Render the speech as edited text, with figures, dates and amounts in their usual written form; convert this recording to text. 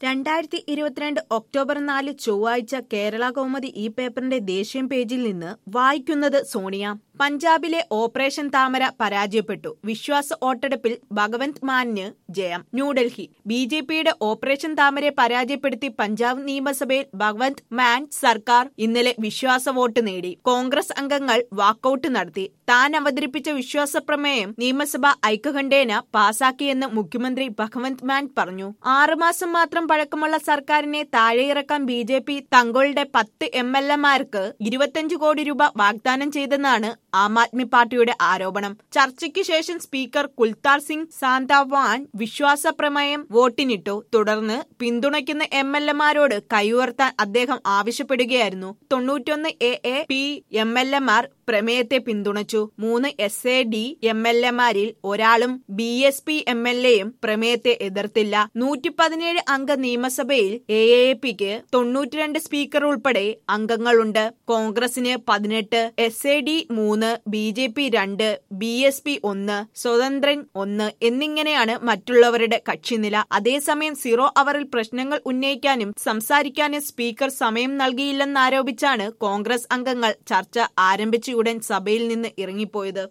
2022 October 4 ചൊവ്വാഴ്ച കേരള കൗമുദി ഈ പേപ്പറിന്റെ ദേശീയ പേജിൽ നിന്ന് വായിക്കുന്നത് സോണിയ. പഞ്ചാബിലെ ഓപ്പറേഷൻ താമര പരാജയപ്പെട്ടു. വിശ്വാസ വോട്ടെടുപ്പിൽ ഭഗവന്ത് മാനിന് ജയം. ന്യൂഡൽഹി. ബിജെപിയുടെ ഓപ്പറേഷൻ താമരയെ പരാജയപ്പെടുത്തി പഞ്ചാബ് നിയമസഭയിൽ ഭഗവന്ത് മാൻ സർക്കാർ ഇന്നലെ വിശ്വാസ വോട്ട് നേടി. കോൺഗ്രസ് അംഗങ്ങൾ വാക്കൌട്ട് നടത്തി. താൻ അവതരിപ്പിച്ച വിശ്വാസ പ്രമേയം നിയമസഭ ഐക്യകണ്ഠേന പാസാക്കിയെന്ന് മുഖ്യമന്ത്രി ഭഗവന്ത് മാൻ പറഞ്ഞു. 6 മാസം മാത്രം പഴക്കമുള്ള സർക്കാരിനെ താഴെയിറക്കാൻ ബിജെപി തങ്ങളുടെ 10 MLA-മാർക്ക് 25 കോടി രൂപ വാഗ്ദാനം ചെയ്തെന്നാണ് ആം ആദ്മി പാർട്ടിയുടെ ആരോപണം. ചർച്ചയ്ക്ക് ശേഷം സ്പീക്കർ കുൽത്താർ സിംഗ് സാന്താവാൻ വിശ്വാസ പ്രമേയം വോട്ടിനിട്ടു. തുടർന്ന് പിന്തുണയ്ക്കുന്ന MLA-മാരോട് കൈയുയർത്താൻ അദ്ദേഹം ആവശ്യപ്പെടുകയായിരുന്നു. 91 AAP MLA-മാർ പ്രമേയത്തെ പിന്തുണച്ചു. 3 SAD MLA-മാരിൽ ഒരാളും BSP MLA-യും പ്രമേയത്തെ എതിർത്തില്ല. 117 അംഗ നിയമസഭയിൽ AAPക്ക് 92 സ്പീക്കർ ഉൾപ്പെടെ അംഗങ്ങളുണ്ട്. കോൺഗ്രസിന് 18, SAD 3, BJP 2, BSP 1, സ്വതന്ത്രൻ 1 എന്നിങ്ങനെയാണ് മറ്റുള്ളവരുടെ കക്ഷിനില. അതേസമയം 0 അവറിൽ പ്രശ്നങ്ങൾ ഉന്നയിക്കാനും സംസാരിക്കാനും സ്പീക്കർ സമയം നൽകിയില്ലെന്നാരോപിച്ചാണ് കോൺഗ്രസ് അംഗങ്ങൾ ചർച്ച ആരംഭിച്ച ഉടൻ സഭയിൽ നിന്ന് ഇറങ്ങിപ്പോയത്.